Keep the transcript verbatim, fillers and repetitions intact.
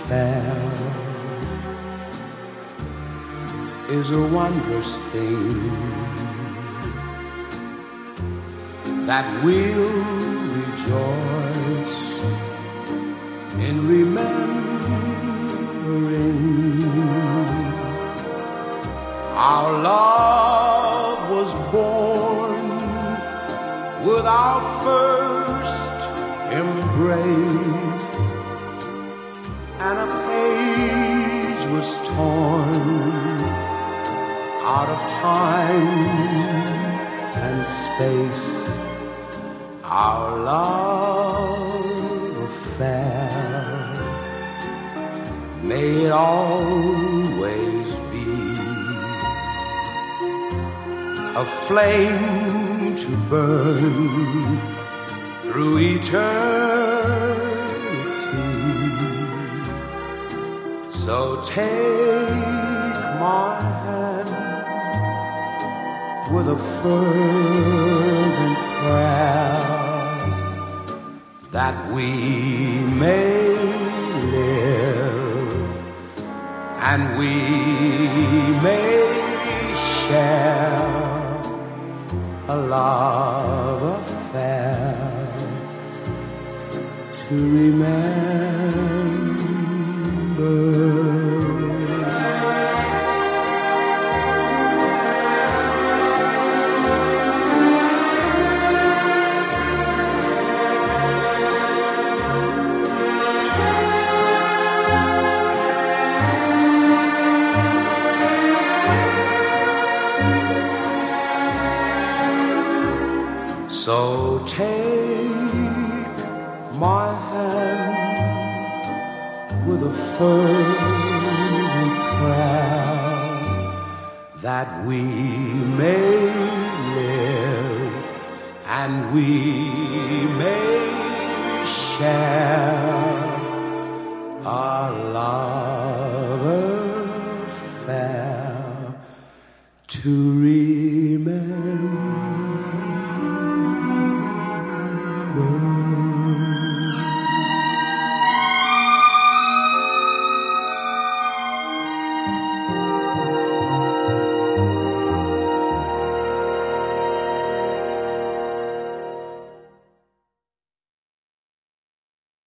affair is a wondrous thing that we'll rejoice in remembering. Our love was born with our first embrace, and a page was torn out of time and space. Our love affair may it always be a flame to burn through eternity. So take my hand with a fervent prayer that we may live and we may share a love affair to remember. So take my hand with a fervent prayer that we may live and we may share our love affair to